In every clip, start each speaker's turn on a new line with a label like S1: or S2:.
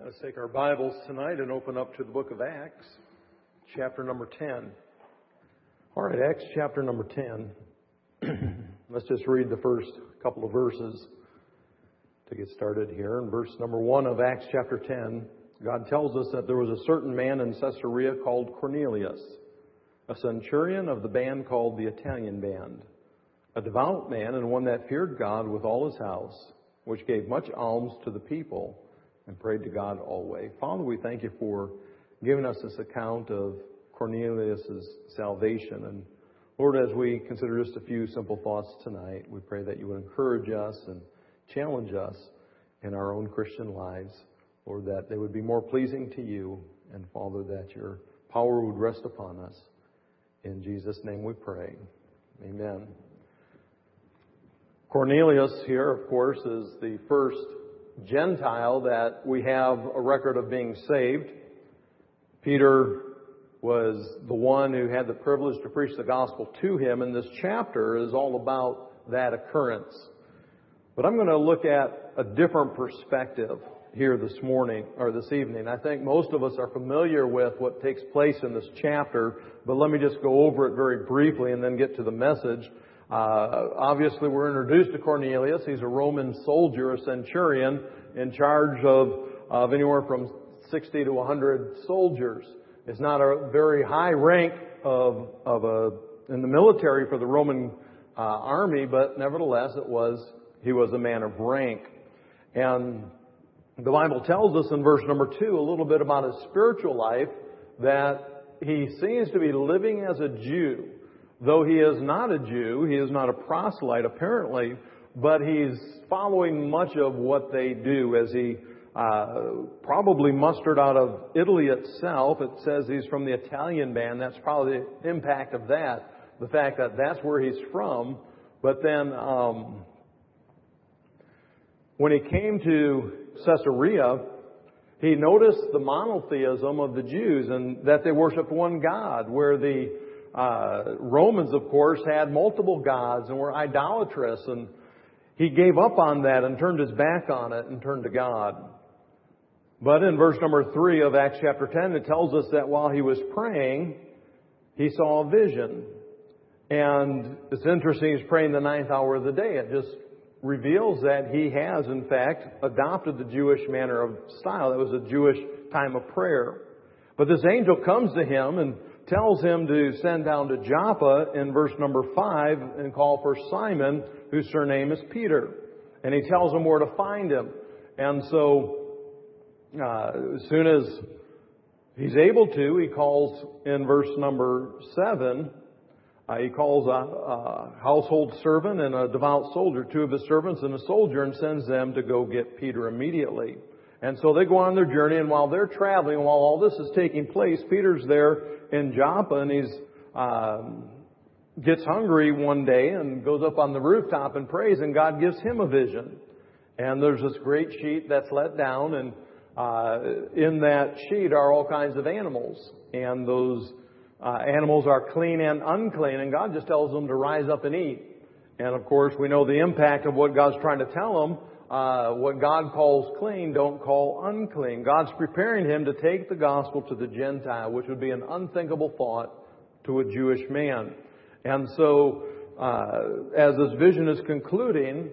S1: Let's take our Bibles tonight and open up to the book of Acts, chapter number 10. All right, Acts chapter number 10. Let's just read the first couple of verses to get started here. In verse number 1 of Acts chapter 10, God tells us that there was a certain man in Caesarea called Cornelius, a centurion of the band called the Italian band, a devout man and one that feared God with all his house, which gave much alms to the people and prayed to God always. Father, we thank you for giving us this account of Cornelius' salvation. And Lord, as we consider just a few simple thoughts tonight, we pray that you would encourage us and challenge us in our own Christian lives. Lord, that they would be more pleasing to you. And Father, that your power would rest upon us. In Jesus' name we pray. Amen. Cornelius here, of course, is the first Gentile that we have a record of being saved. Peter was the one who had the privilege to preach the gospel to him, and this chapter is all about that occurrence. But I'm going to look at a different perspective here this morning, or this evening. I think most of us are familiar with what takes place in this chapter, but let me just go over it very briefly and then get to the message. Obviously, we're introduced to Cornelius. He's a Roman soldier, a centurion, in charge of anywhere from 60 to 100 soldiers. It's not a very high rank in the military for the Roman army, but nevertheless, he was a man of rank. And the Bible tells us in verse number 2 a little bit about his spiritual life, that he seems to be living as a Jew. Though he is not a Jew, he is not a proselyte apparently, but he's following much of what they do, as he probably mustered out of Italy itself. It says he's from the Italian band. That's probably the impact of that, the fact that that's where he's from. But then when he came to Caesarea, he noticed the monotheism of the Jews and that they worshiped one God, where the Romans, of course, had multiple gods and were idolatrous, and he gave up on that and turned his back on it and turned to God. But in verse number 3 of Acts chapter 10, it tells us that while he was praying, he saw a vision. And it's interesting, he's praying the 9th hour of the day. It just reveals that he has, in fact, adopted the Jewish manner of style. It was a Jewish time of prayer. But this angel comes to him and tells him to send down to Joppa in verse number 5 and call for Simon, whose surname is Peter. And he tells him where to find him. And so, as soon as he's able to, he calls in verse number 7, he calls a household servant and a devout soldier, 2 of his servants and a soldier, and sends them to go get Peter immediately. And so they go on their journey, and while they're traveling, while all this is taking place, Peter's there in Joppa, and he's gets hungry one day and goes up on the rooftop and prays, and God gives him a vision. And there's this great sheet that's let down, and in that sheet are all kinds of animals. And those animals are clean and unclean, and God just tells them to rise up and eat. And of course, we know the impact of what God's trying to tell them. What God calls clean, don't call unclean. God's preparing him to take the gospel to the Gentile, which would be an unthinkable thought to a Jewish man. And so, as this vision is concluding,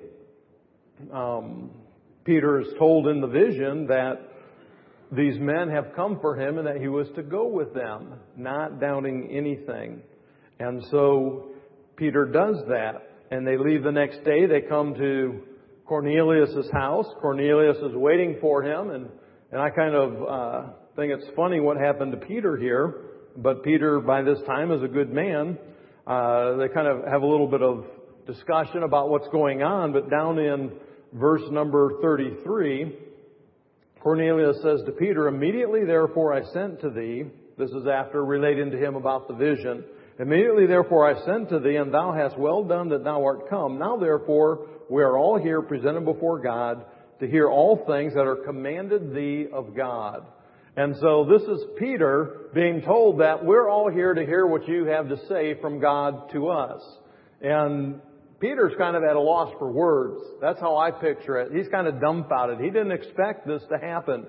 S1: Peter is told in the vision that these men have come for him and that he was to go with them, not doubting anything. And so Peter does that, and they leave the next day. They come to Cornelius' house. Cornelius is waiting for him, and I kind of think it's funny what happened to Peter here. But Peter, by this time, is a good man. They kind of have a little bit of discussion about what's going on. But down in verse number 33, Cornelius says to Peter, "Immediately, therefore, I sent to thee." This is after relating to him about the vision. "Immediately, therefore, I sent to thee, and thou hast well done that thou art come. Now, therefore, we are all here presented before God to hear all things that are commanded thee of God." And so this is Peter being told that we're all here to hear what you have to say from God to us. And Peter's kind of at a loss for words. That's how I picture it. He's kind of dumbfounded. He didn't expect this to happen.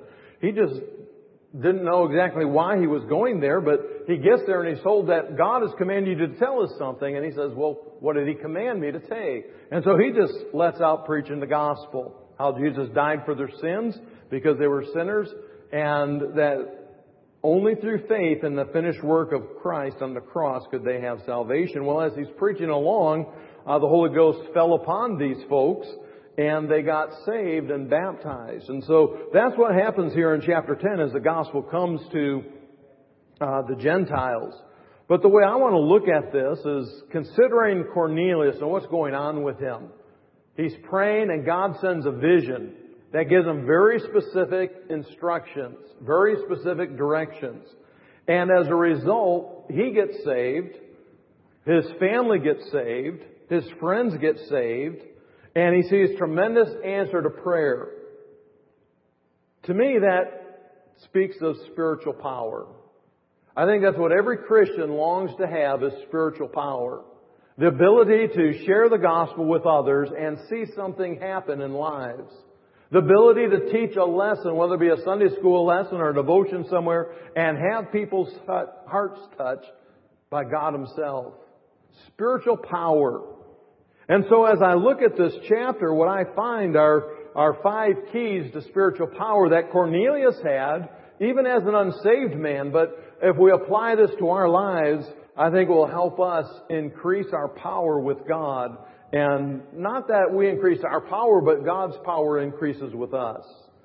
S1: he just didn't know exactly why he was going there, but he gets there and he's told that God has commanded you to tell us something. And he says, well, what did he command me to take? And so he just lets out preaching the gospel. How Jesus died for their sins because they were sinners, and that only through faith in the finished work of Christ on the cross could they have salvation. Well, as he's preaching along, the Holy Ghost fell upon these folks, and they got saved and baptized. And so that's what happens here in chapter 10 as the gospel comes to the Gentiles. But the way I want to look at this is considering Cornelius and what's going on with him. He's praying and God sends a vision that gives him very specific instructions, very specific directions. And as a result, he gets saved, his family gets saved, his friends get saved, and he sees tremendous answer to prayer. To me, that speaks of spiritual power. I think that's what every Christian longs to have, is spiritual power. The ability to share the gospel with others and see something happen in lives. The ability to teach a lesson, whether it be a Sunday school lesson or a devotion somewhere, and have people's hearts touched by God Himself. Spiritual power. And so as I look at this chapter, what I find are 5 keys to spiritual power that Cornelius had, even as an unsaved man. But if we apply this to our lives, I think it will help us increase our power with God. And not that we increase our power, but God's power increases with us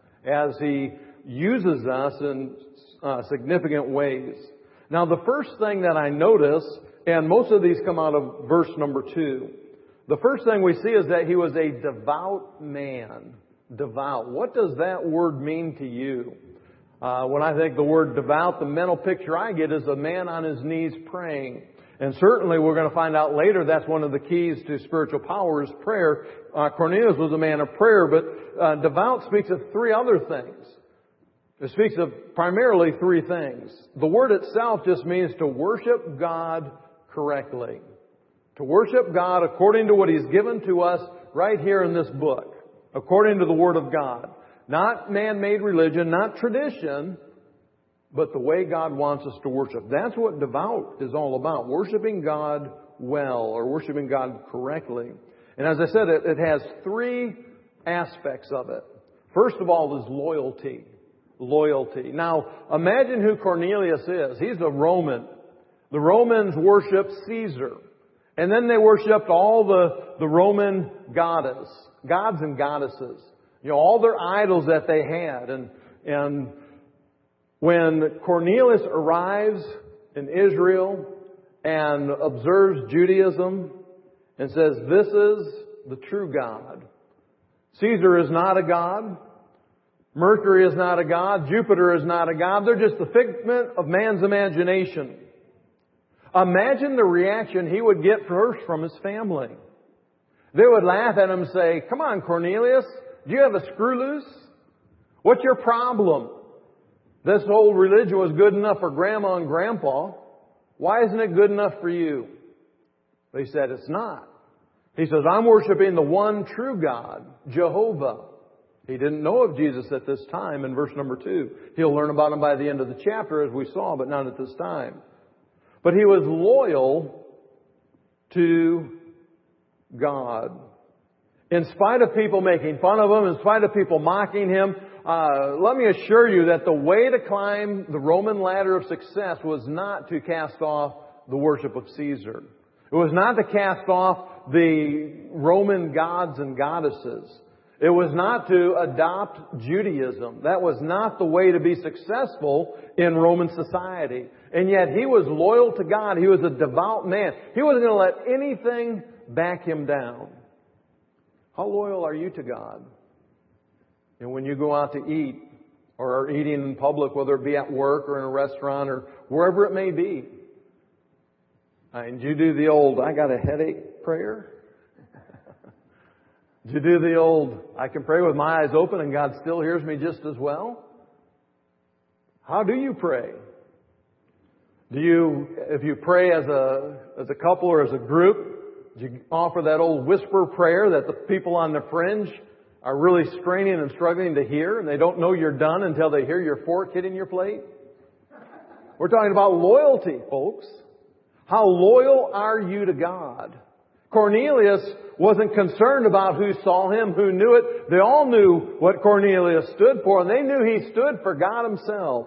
S1: as He uses us in significant ways. Now, the first thing that I notice, and most of these come out of verse number 2. The first thing we see is that he was a devout man. Devout. What does that word mean to you? When I think the word devout, the mental picture I get is a man on his knees praying. And certainly we're going to find out later that's one of the keys to spiritual power is prayer. Cornelius was a man of prayer, but devout speaks of 3 other things. It speaks of primarily 3 things. The word itself just means to worship God correctly. To worship God according to what He's given to us right here in this book. According to the Word of God. Not man-made religion, not tradition, but the way God wants us to worship. That's what devout is all about. Worshiping God well, or worshiping God correctly. And as I said, it has 3 aspects of it. First of all is loyalty. Loyalty. Now, imagine who Cornelius is. He's a Roman. The Romans worshiped Caesar. And then they worshipped all the Roman gods and goddesses. You know, all their idols that they had. And when Cornelius arrives in Israel and observes Judaism and says, this is the true God. Caesar is not a god. Mercury is not a god. Jupiter is not a god. They're just the figment of man's imagination. Imagine the reaction he would get first from his family. They would laugh at him and say, come on, Cornelius, do you have a screw loose? What's your problem? This old religion was good enough for Grandma and Grandpa. Why isn't it good enough for you? They said, it's not. He says, I'm worshiping the one true God, Jehovah. He didn't know of Jesus at this time in verse number 2. He'll learn about Him by the end of the chapter as we saw, but not at this time. But he was loyal to God. In spite of people making fun of him, in spite of people mocking him, let me assure you that the way to climb the Roman ladder of success was not to cast off the worship of Caesar. It was not to cast off the Roman gods and goddesses. It was not to adopt Judaism. That was not the way to be successful in Roman society. And yet he was loyal to God. He was a devout man. He wasn't going to let anything back him down. How loyal are you to God? And when you go out to eat or are eating in public, whether it be at work or in a restaurant or wherever it may be, and you do the old, I got a headache prayer? Did you do the old, I can pray with my eyes open and God still hears me just as well? How do you pray? Do you, if you pray as a couple or as a group, do you offer that old whisper prayer that the people on the fringe are really straining and struggling to hear, and they don't know you're done until they hear your fork hitting your plate. We're talking about loyalty, folks. How loyal are you to God? Cornelius wasn't concerned about who saw him, who knew it. They all knew what Cornelius stood for, and they knew he stood for God Himself.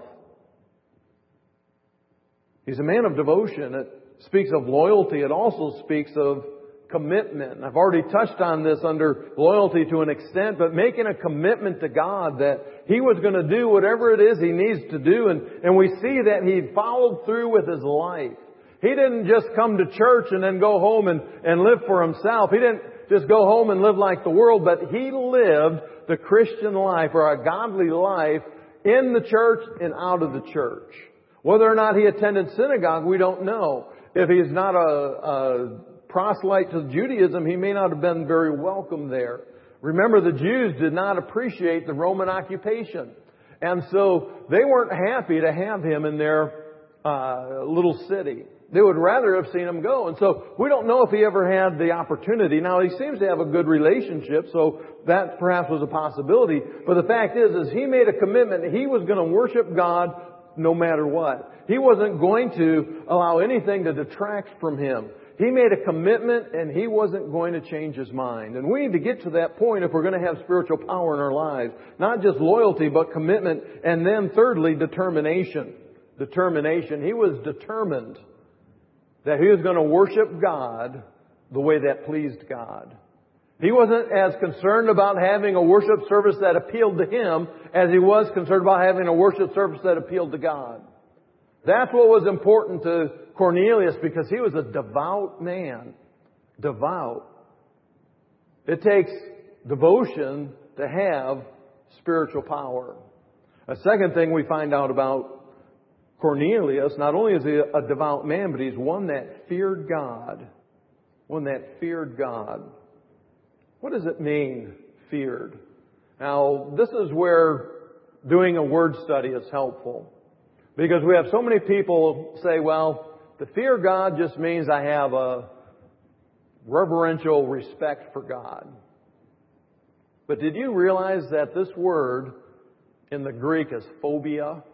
S1: He's a man of devotion. It speaks of loyalty. It also speaks of commitment. I've already touched on this under loyalty to an extent, but making a commitment to God that he was going to do whatever it is he needs to do. And we see that he followed through with his life. He didn't just come to church and then go home and live for himself. He didn't just go home and live like the world, but he lived the Christian life or a godly life in the church and out of the church. Whether or not he attended synagogue, we don't know. If he's not a proselyte to Judaism, he may not have been very welcome there. Remember, the Jews did not appreciate the Roman occupation. And so they weren't happy to have him in their little city. They would rather have seen him go. And so we don't know if he ever had the opportunity. Now, he seems to have a good relationship, so that perhaps was a possibility. But the fact is he made a commitment. He was going to worship God no matter what. He wasn't going to allow anything to detract from him. He made a commitment and he wasn't going to change his mind. And we need to get to that point if we're going to have spiritual power in our lives. Not just loyalty, but commitment. And then thirdly, determination. Determination. He was determined that he was going to worship God the way that pleased God. He wasn't as concerned about having a worship service that appealed to him as he was concerned about having a worship service that appealed to God. That's what was important to Cornelius because he was a devout man. Devout. It takes devotion to have spiritual power. A second thing we find out about Cornelius, not only is he a devout man, but he's one that feared God. One that feared God. What does it mean, feared? Now, this is where doing a word study is helpful. Because we have so many people say, well, to fear God just means I have a reverential respect for God. But did you realize that this word in the Greek is phobia?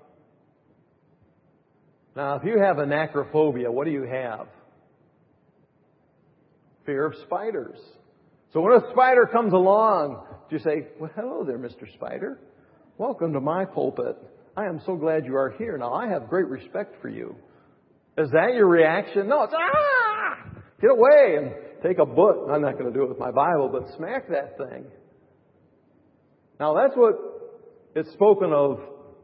S1: Now, if you have anacrophobia, what do you have? Fear of spiders. So when a spider comes along, do you say, well, hello there, Mr. Spider. Welcome to my pulpit. I am so glad you are here. Now, I have great respect for you. Is that your reaction? No, it's, get away and take a book. I'm not going to do it with my Bible, but smack that thing. Now, that's what it's spoken of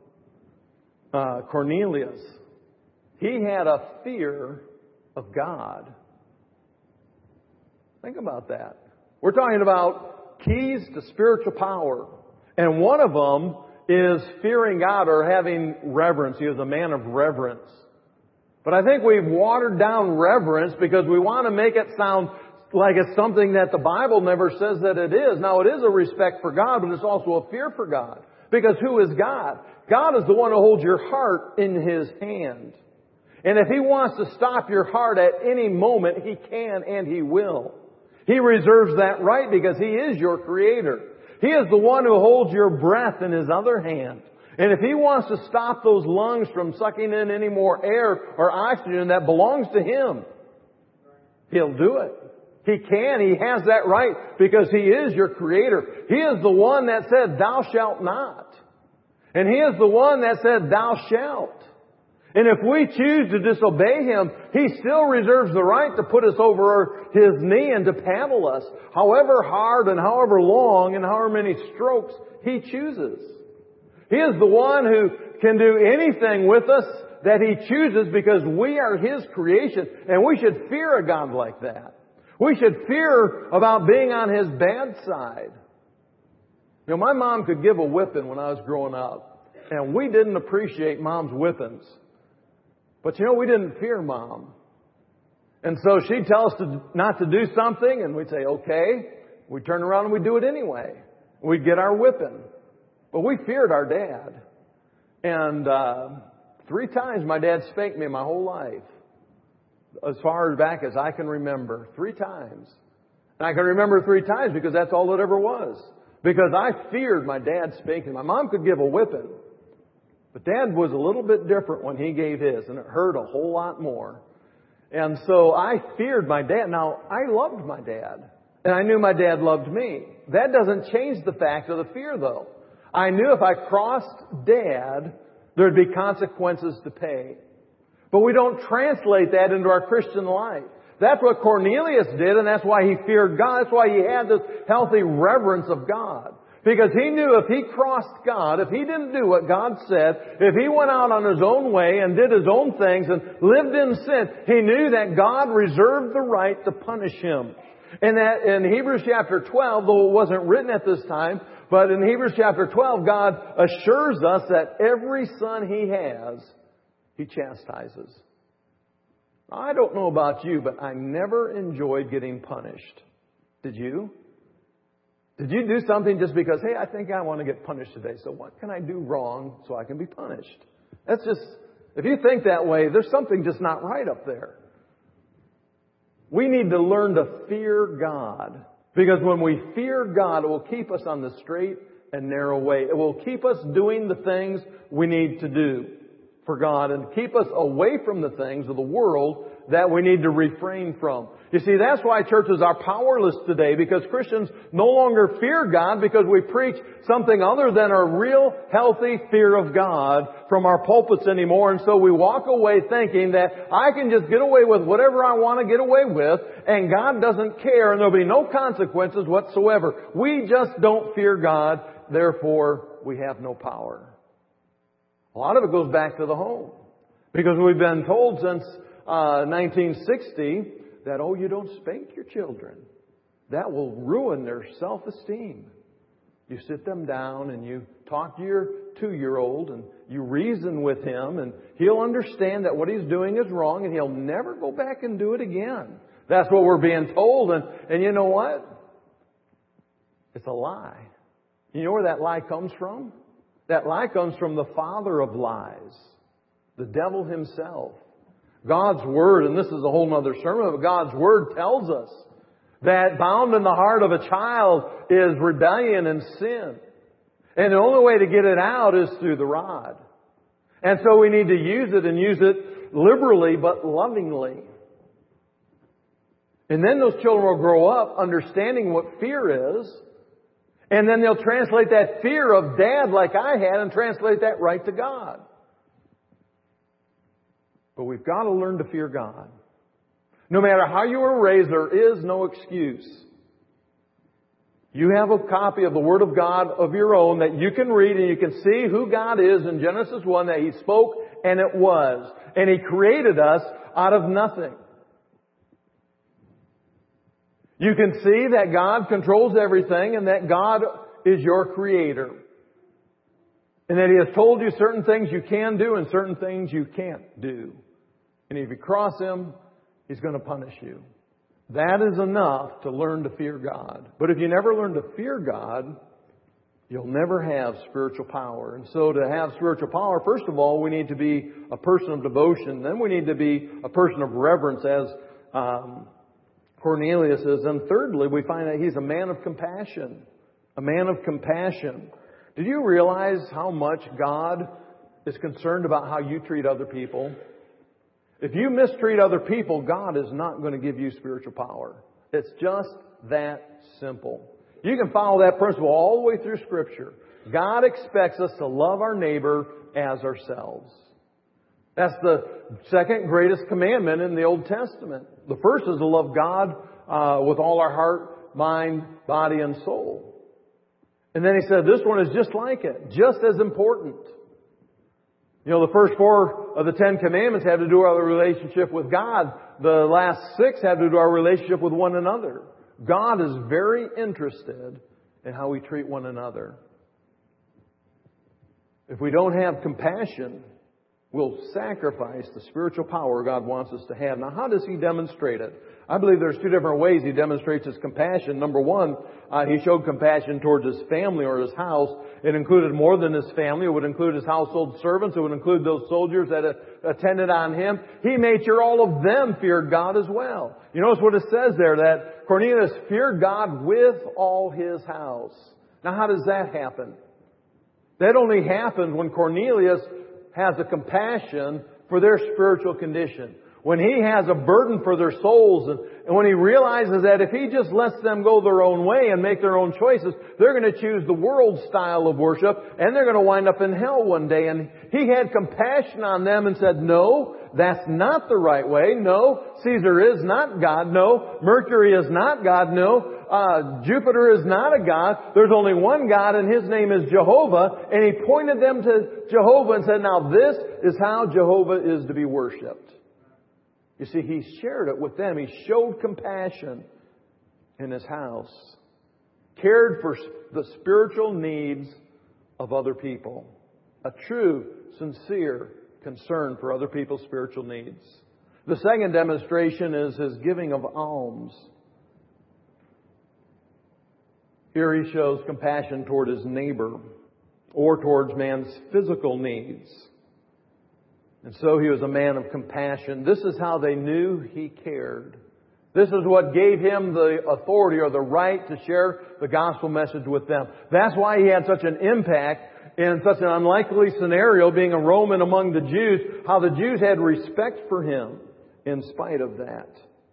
S1: Cornelius. He had a fear of God. Think about that. We're talking about keys to spiritual power. And one of them is fearing God or having reverence. He was a man of reverence. But I think we've watered down reverence because we want to make it sound like it's something that the Bible never says that it is. Now, it is a respect for God, but it's also a fear for God. Because who is God? God is the one who holds your heart in His hand. And if He wants to stop your heart at any moment, He can and He will. He reserves that right because He is your Creator. He is the one who holds your breath in His other hand. And if He wants to stop those lungs from sucking in any more air or oxygen that belongs to Him, He'll do it. He can. He has that right because He is your Creator. He is the one that said, thou shalt not. And He is the one that said, thou shalt. And if we choose to disobey Him, He still reserves the right to put us over His knee and to paddle us, however hard and however long and however many strokes He chooses. He is the one who can do anything with us that He chooses because we are His creation, and we should fear a God like that. We should fear about being on His bad side. You know, my mom could give a whipping when I was growing up, and we didn't appreciate Mom's whippings. But you know, we didn't fear Mom. And so she'd tell us not to do something, and we'd say, okay. We'd turn around and we'd do it anyway. We'd get our whipping. But we feared our dad. And 3 times my dad spanked me my whole life. As far back as I can remember. 3 times. And I can remember 3 times because that's all it ever was. Because I feared my dad spanking. My mom could give a whipping. But Dad was a little bit different when he gave his, and it hurt a whole lot more. And so I feared my dad. Now, I loved my dad, and I knew my dad loved me. That doesn't change the fact of the fear, though. I knew if I crossed Dad, there'd be consequences to pay. But we don't translate that into our Christian life. That's what Cornelius did, and that's why he feared God. That's why he had this healthy reverence of God. Because he knew if he crossed God, if he didn't do what God said, if he went out on his own way and did his own things and lived in sin, he knew that God reserved the right to punish him. And that in Hebrews chapter 12, though it wasn't written at this time, but in Hebrews chapter 12, God assures us that every son he has, he chastises. I don't know about you, but I never enjoyed getting punished. Did you? Did you do something just because, hey, I think I want to get punished today, so what can I do wrong so I can be punished? That's just, if you think that way, there's something just not right up there. We need to learn to fear God. Because when we fear God, it will keep us on the straight and narrow way. It will keep us doing the things we need to do for God and keep us away from the things of the world that we need to refrain from. You see, that's why churches are powerless today, because Christians no longer fear God because we preach something other than a real healthy fear of God from our pulpits anymore. And so we walk away thinking that I can just get away with whatever I want to get away with, and God doesn't care, and there'll be no consequences whatsoever. We just don't fear God, therefore we have no power. A lot of it goes back to the home, because we've been told since 1960 that, oh, you don't spank your children. That will ruin their self-esteem. You sit them down and you talk to your 2-year-old and you reason with him, and he'll understand that what he's doing is wrong and he'll never go back and do it again. That's what we're being told. And you know what? It's a lie. You know where that lie comes from? That lie comes from the father of lies, the devil himself. God's Word, and this is a whole other sermon, but God's Word tells us that bound in the heart of a child is rebellion and sin. And the only way to get it out is through the rod. And so we need to use it, and use it liberally but lovingly. And then those children will grow up understanding what fear is. And then they'll translate that fear of Dad like I had and translate that right to God. But we've got to learn to fear God. No matter how you were raised, there is no excuse. You have a copy of the Word of God of your own that you can read, and you can see who God is in Genesis 1, that He spoke and it was. And He created us out of nothing. You can see that God controls everything and that God is your Creator. And that He has told you certain things you can do and certain things you can't do. And if you cross Him, He's going to punish you. That is enough to learn to fear God. But if you never learn to fear God, you'll never have spiritual power. And so to have spiritual power, first of all, we need to be a person of devotion. Then we need to be a person of reverence, as Cornelius is. And thirdly, we find that he's a man of compassion. A man of compassion. Did you realize how much God is concerned about how you treat other people? If you mistreat other people, God is not going to give you spiritual power. It's just that simple. You can follow that principle all the way through Scripture. God expects us to love our neighbor as ourselves. That's the second greatest commandment in the Old Testament. The first is to love God with all our heart, mind, body, and soul. And then He said this one is just like it, just as important. You know, the first 4 of the 10 commandments have to do with our relationship with God. The last 6 have to do with our relationship with one another. God is very interested in how we treat one another. If we don't have compassion, we'll sacrifice the spiritual power God wants us to have. Now, how does He demonstrate it? I believe there's 2 different ways He demonstrates His compassion. Number one, He showed compassion towards His family or His house. It included more than His family. It would include His household servants. It would include those soldiers that attended on Him. He made sure all of them feared God as well. You notice what it says there, that Cornelius feared God with all his house. Now how does that happen? That only happens when Cornelius has a compassion for their spiritual condition. When he has a burden for their souls, and when he realizes that if he just lets them go their own way and make their own choices, they're going to choose the world style of worship, and they're going to wind up in hell one day. And he had compassion on them and said, no, that's not the right way. No, Caesar is not God. No, Mercury is not God. No, Jupiter is not a God. There's only one God, and His name is Jehovah. And he pointed them to Jehovah and said, now this is how Jehovah is to be worshipped. You see, he shared it with them. He showed compassion in his house. Cared for the spiritual needs of other people. A true, sincere concern for other people's spiritual needs. The second demonstration is his giving of alms. Here he shows compassion toward his neighbor or towards man's physical needs. And so he was a man of compassion. This is how they knew he cared. This is what gave him the authority or the right to share the gospel message with them. That's why he had such an impact in such an unlikely scenario, being a Roman among the Jews, how the Jews had respect for him in spite of that.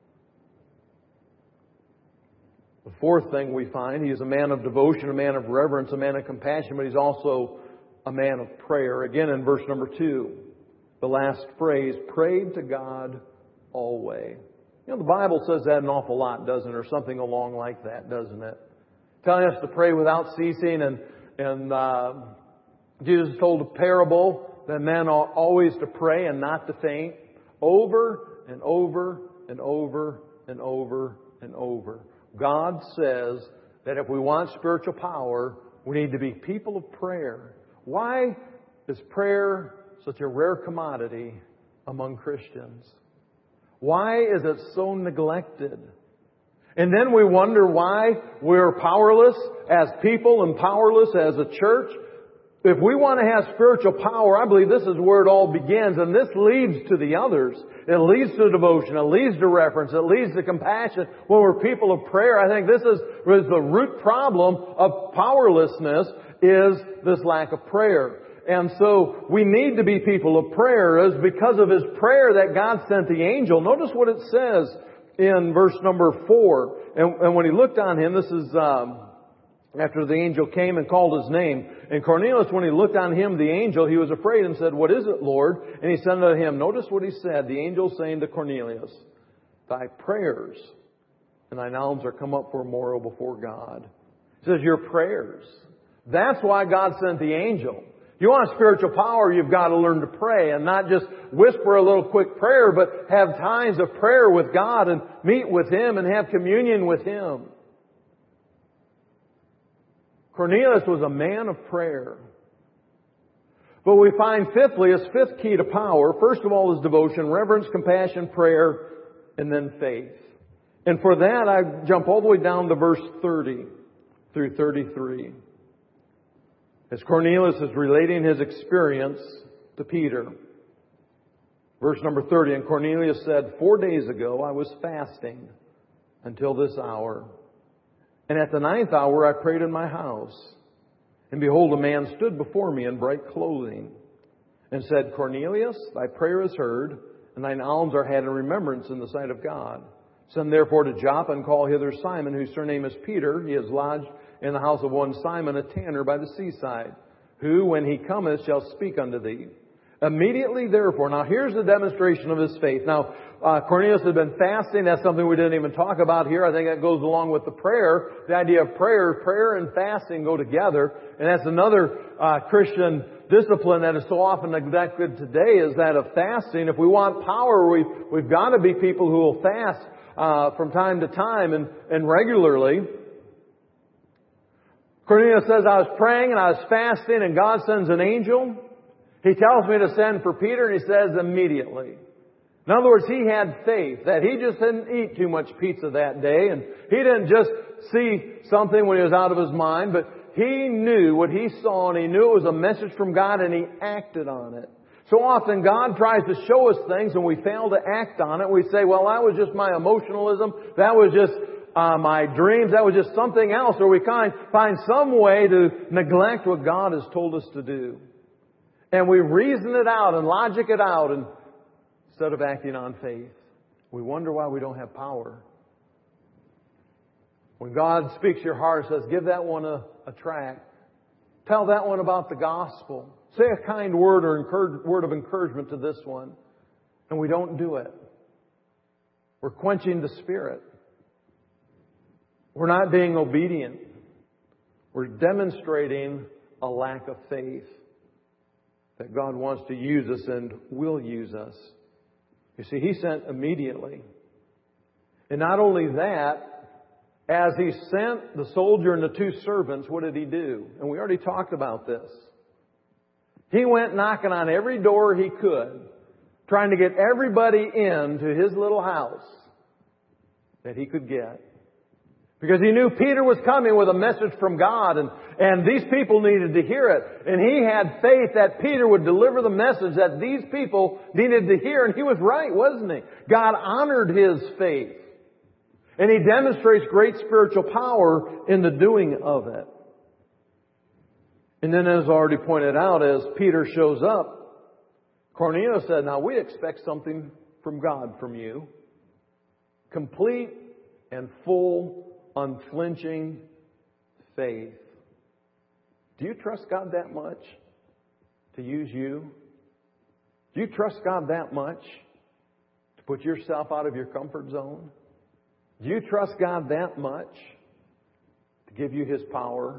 S1: The fourth thing we find, he is a man of devotion, a man of reverence, a man of compassion, but he's also a man of prayer. Again in verse number 2. The last phrase, prayed to God always. You know, the Bible says that an awful lot, doesn't it? Or something along like that, doesn't it? Telling us to pray without ceasing. And Jesus told a parable that men ought always to pray and not to faint. Over and over and over and over and over. God says that if we want spiritual power, we need to be people of prayer. Why is prayer such a rare commodity among Christians? Why is it so neglected? And then we wonder why we're powerless as people and powerless as a church. If we want to have spiritual power, I believe this is where it all begins, and this leads to the others. It leads to devotion, it leads to reverence, it leads to compassion. When we're people of prayer, I think this is the root problem of powerlessness, is this lack of prayer. And so we need to be people of prayer. It is because of His prayer that God sent the angel. Notice what it says in verse number 4. And when he looked on him, this is after the angel came and called his name. And Cornelius, when he looked on him, the angel, he was afraid and said, what is it, Lord? And he said unto him, notice what he said, the angel saying to Cornelius, thy prayers and thine alms are come up for a memorial before God. He says, your prayers. That's why God sent the angel. You want spiritual power, you've got to learn to pray and not just whisper a little quick prayer, but have times of prayer with God and meet with Him and have communion with Him. Cornelius was a man of prayer. But we find fifthly, his fifth key to power, first of all, is devotion, reverence, compassion, prayer, and then faith. And for that, I jump all the way down to verse 30 through 33. As Cornelius is relating his experience to Peter. Verse number 30, and Cornelius said, 4 days ago I was fasting until this hour. And at the 9th hour I prayed in my house. And behold, a man stood before me in bright clothing and said, Cornelius, thy prayer is heard, and thine alms are had in remembrance in the sight of God. Send therefore to Joppa and call hither Simon, whose surname is Peter. He is lodged in the house of one Simon, a tanner by the seaside, who, when he cometh, shall speak unto thee. Immediately therefore, now here's the demonstration of his faith. Now, Cornelius had been fasting. That's something we didn't even talk about here. I think that goes along with the prayer. The idea of prayer. Prayer and fasting go together. And that's another Christian discipline that is so often neglected today, is that of fasting. If we want power, we've got to be people who will fast from time to time and regularly. Cornelius says, I was praying and I was fasting, and God sends an angel. He tells me to send for Peter, and he says immediately. In other words, he had faith that he just didn't eat too much pizza that day, and he didn't just see something when he was out of his mind, but he knew what he saw, and he knew it was a message from God, and he acted on it. So often God tries to show us things and we fail to act on it. We say, well, that was just my emotionalism. That was just my dreams. That was just something else. Or we find some way to neglect what God has told us to do. And we reason it out and logic it out instead of acting on faith. We wonder why we don't have power. When God speaks to your heart and says, give that one a tract. Tell that one about the gospel. Say a kind word or word of encouragement to this one. And we don't do it. We're quenching the Spirit. We're not being obedient. We're demonstrating a lack of faith that God wants to use us and will use us. You see, He sent immediately. And not only that, as He sent the soldier and the two servants, what did He do? And we already talked about this. He went knocking on every door He could, trying to get everybody into His little house that He could get. Because He knew Peter was coming with a message from God, and these people needed to hear it. And He had faith that Peter would deliver the message that these people needed to hear. And he was right, wasn't he? God honored his faith. And He demonstrates great spiritual power in the doing of it. And then, as already pointed out, as Peter shows up, Cornelius said, now we expect something from God from you. Complete and full, unflinching faith. Do you trust God that much to use you? Do you trust God that much to put yourself out of your comfort zone? Do you trust God that much to give you His power?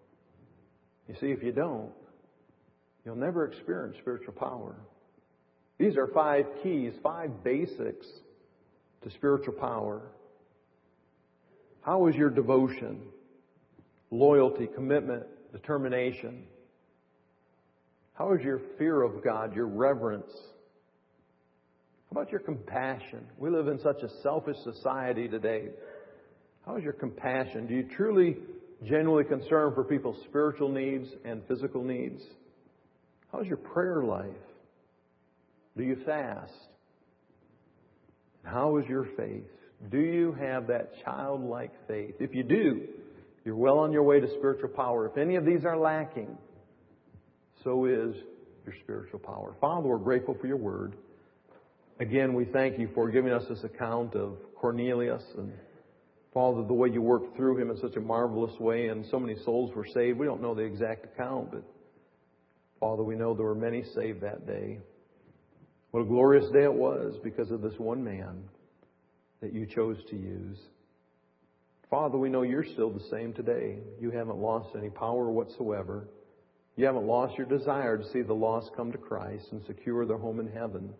S1: You see, if you don't, you'll never experience spiritual power. These are 5 keys, 5 basics to spiritual power. How is your devotion, loyalty, commitment, determination? How is your fear of God, your reverence? How about your compassion? We live in such a selfish society today. How is your compassion? Do you truly, genuinely concern for people's spiritual needs and physical needs? How is your prayer life? Do you fast? How is your faith? Do you have that childlike faith? If you do, you're well on your way to spiritual power. If any of these are lacking, so is your spiritual power. Father, we're grateful for Your Word. Again, we thank You for giving us this account of Cornelius, and Father, the way You worked through him in such a marvelous way, and so many souls were saved. We don't know the exact account, but Father, we know there were many saved that day. What a glorious day it was because of this one man that You chose to use. Father, we know You're still the same today. You haven't lost any power whatsoever. You haven't lost your desire to see the lost come to Christ and secure their home in heaven.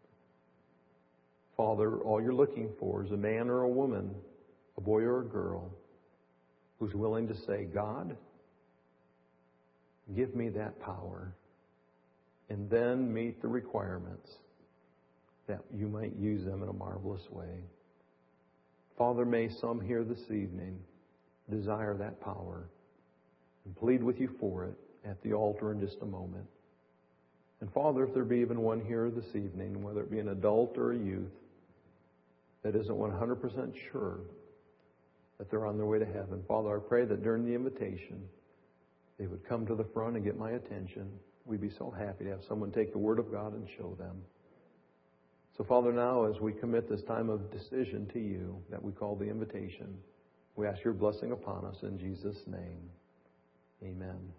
S1: Father, all You're looking for is a man or a woman, a boy or a girl, who's willing to say, God, give me that power, and then meet the requirements that You might use them in a marvelous way. Father, may some here this evening desire that power and plead with You for it at the altar in just a moment. And Father, if there be even one here this evening, whether it be an adult or a youth, that isn't 100% sure that they're on their way to heaven, Father, I pray that during the invitation, they would come to the front and get my attention. We'd be so happy to have someone take the Word of God and show them. So, Father, now as we commit this time of decision to You that we call the invitation, we ask Your blessing upon us in Jesus' name. Amen.